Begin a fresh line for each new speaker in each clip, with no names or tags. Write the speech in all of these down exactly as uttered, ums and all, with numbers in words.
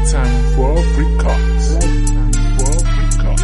Lifetime World Records. Lifetime World Records.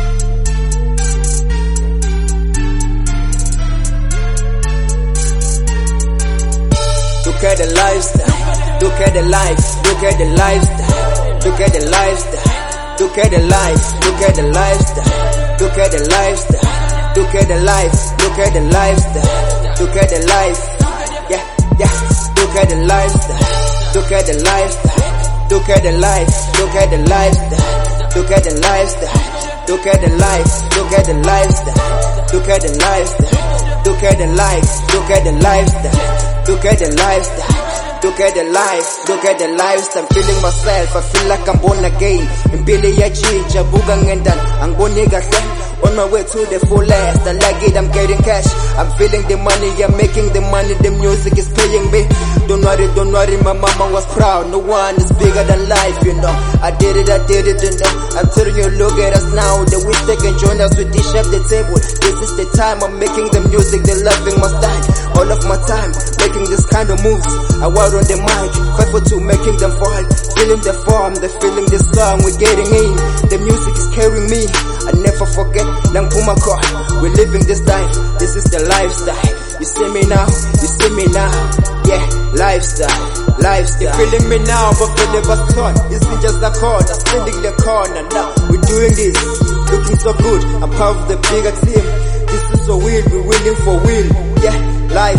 Look at the lifestyle. Look at the life. Look at the lifestyle. Look at the lifestyle. Look at the life. Look at the lifestyle. Look at the lifestyle. Look at the life. Look at the lifestyle. Look at the life. Yeah, yeah. Look at the lifestyle. Look at the lifestyle. Look at the life. Look at the lifestyle. Look at the lifestyle. Look at the life. Look at the lifestyle. Look at the lifestyle. Look at the life. Look at the lifestyle. Look at the lifestyle. Look at the life, look at the lives. I'm feeling myself, I feel like I'm born again. Impilo iyajija, buka ngendan, angibone kahle. On my way to the fullest, I like it, I'm getting cash. I'm feeling the money, I'm making the money, the music is paying me. Don't worry, don't worry, my mama was proud. No one is bigger than life, you know. I did it, I did it, you know. I'm telling you, look at us now. They wish they can join us with dish at the table. This is the time I'm making the music, they're loving my style. All of my time, making this kind of moves. I was on the mic, faithful to making them fall. Feeling the form, they're feeling the song, we're getting in. The music is carrying me, I never forget. Lang Pumako, we're living this life, this is the lifestyle. You see me now, you see me now. Yeah, lifestyle, lifestyle. You're feeling me now, but feel never thought. It's been just a chord, I'm spinning the corner now. We're doing this, looking so good. I'm part of the bigger team. This is so weird, we're winning for real. Yeah, life.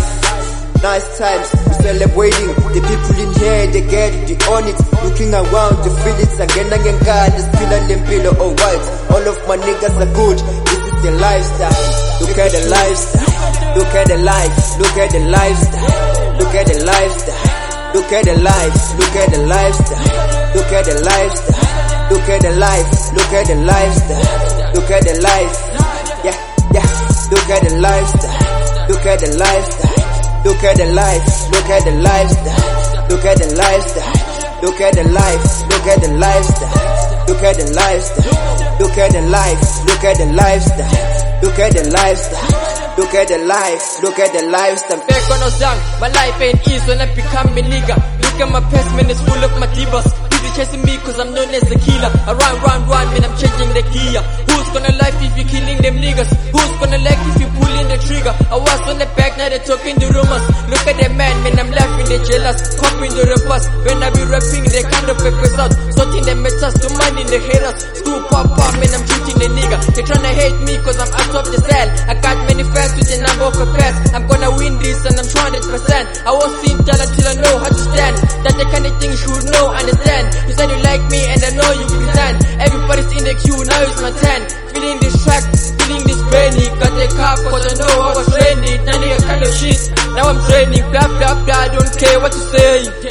Nice times, we're celebrating. The people in here, they get it, they own it. Looking around to feel it. Again, again, God, this pillar, limpilo, alright. All of my niggas are good. This is the lifestyle. Look at the lifestyle. Look at the life. Look at the lifestyle. Look at the lifestyle. Look at the life. Look at the lifestyle. Look at the lifestyle. Look at the life. Look at the lifestyle. Look at the life. Yeah, yeah. Look at the lifestyle. Look at the lifestyle. Look at the life, look at the lifestyle, look at the lifestyle, look at the life, look at the lifestyle, look at the lifestyle, look at the life, look at the lifestyle, look at the lifestyle, look at the life, look at the lifestyle.
Back on us young, my life ain't easy when I become a nigga. Look at my past, man, it's full of my divas. Busy chasing me cause I'm known as the killer. I run, run, run, man, I'm changing the gear. Who's gonna life if you're killing them niggas? Who's gonna like if you pulling the trigger? I was on the back, now they're talking the rumors. Look at the man, man, I'm laughing, they jealous. Copying the rappers, when I be rapping, they kind of papers out. Sorting the meters to mind in the haters. Screw pop up, man, I'm shooting the nigga. They tryna hate me cause I'm out of the cell. I got many fans with the number of a pass. I'm gonna win this and I'm two hundred percent. I was seen talent till I know how to stand. That's the kind of thing you should know, understand. You said you like me and I know you present. Everybody's in the queue, now it's my turn. Feeling this track, feeling this Benny. Got the car cause I know I was training. None of your kind of shit. Now I'm training, blah blah blah, I don't care what you say.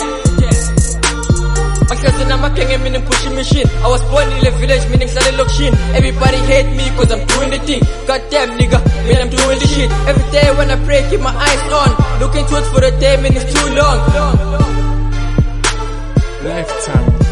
My cousin, I'm a king, I'm in pushing machine. I was born in a village, meaning Sally Lokshin. Everybody hate me cause I'm doing the thing. Goddamn nigga, man, I'm doing the shit. Every day when I pray, keep my eyes on. Looking towards for the day, man, it's too long.
Lifetime